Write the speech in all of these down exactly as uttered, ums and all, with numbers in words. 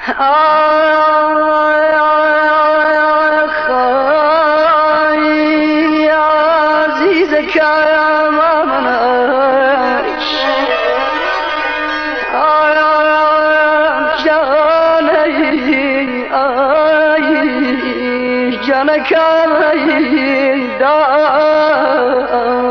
آخای عزیز کمانش جانی آی جانکای دار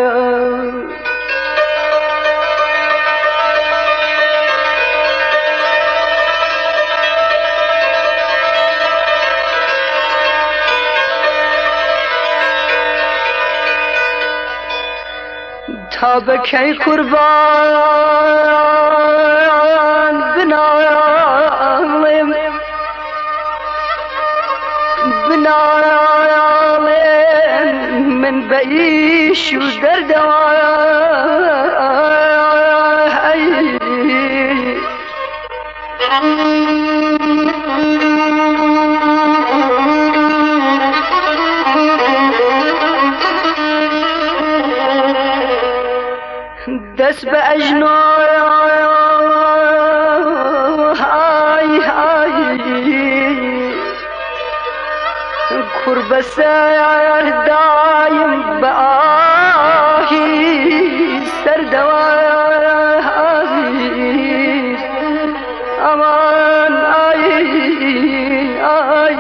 تا به کی قربان بنالم بنالم من بعيش ودردواي دست به اجنای های های کرب سر دایم به آهی سردوای امان آی آی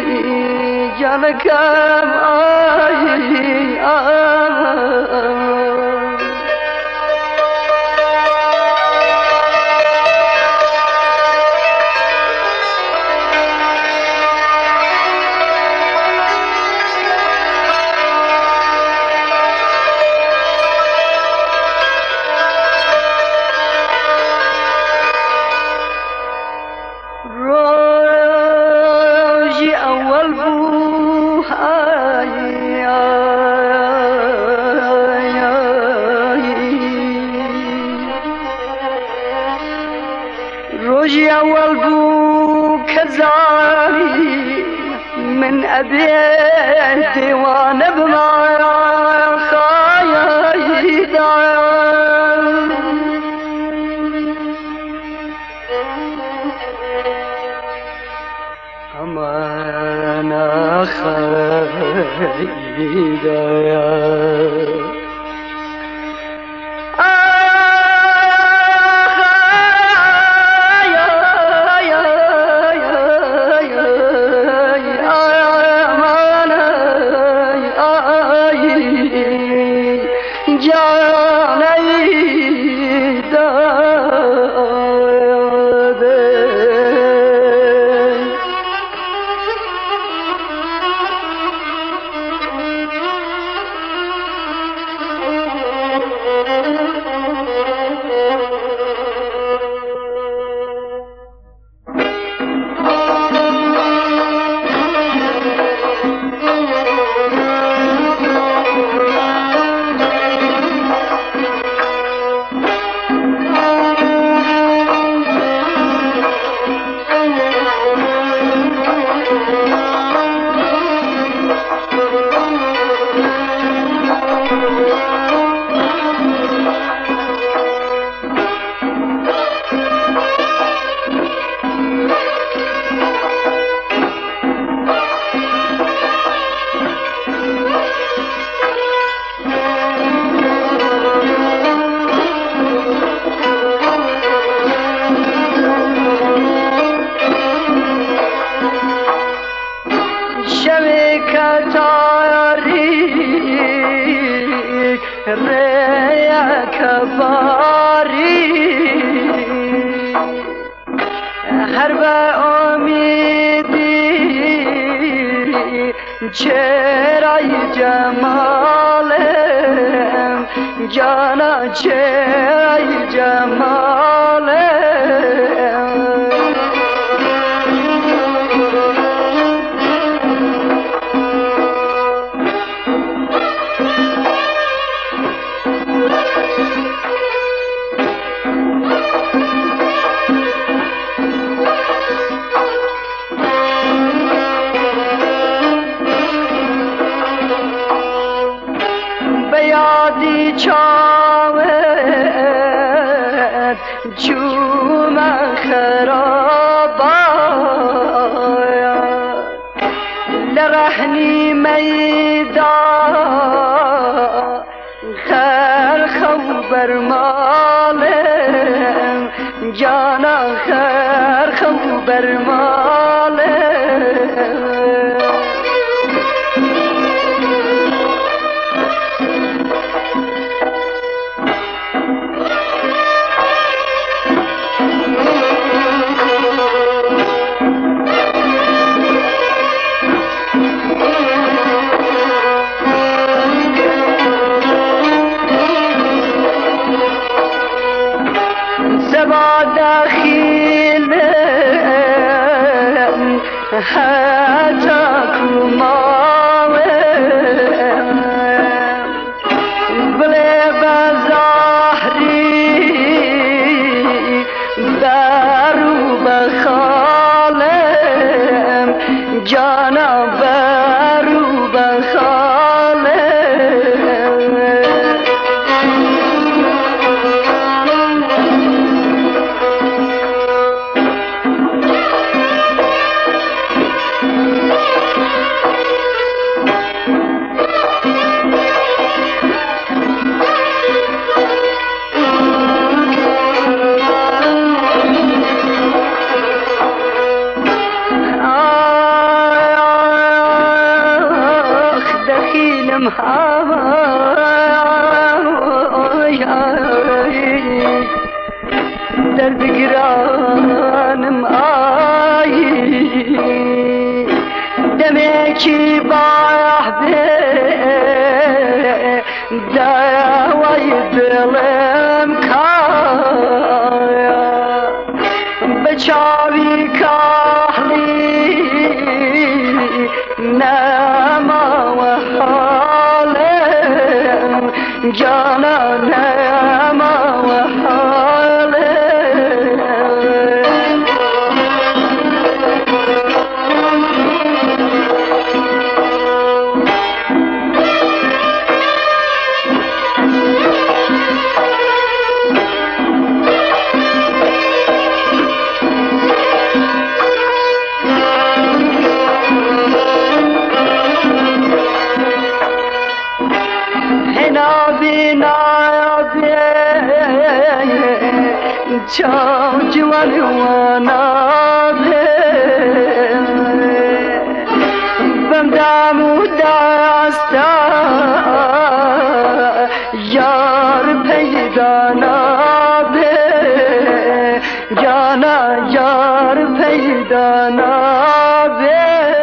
جانکم آی آمان روجي أول بو كزاري من أبيتي وأنا بمارا خايدا أمانا خايدا هر با امیدی چرای جمالم جانا چرای جمالم چاوت جوم خرابا میدان خرخو بر مالم جانا خرخو بر مالم دخیل حتی کماوم بله بزهری برو بخالم جانا برو بخالم درد گرانم آیی دمکی باه به دوای دلم کایا بچاوی کاهلی نما و حالم جانا نما و حالم چاو جوان وانا بم دامو داستا یار پیدا نابه جانا یار پیدا نابه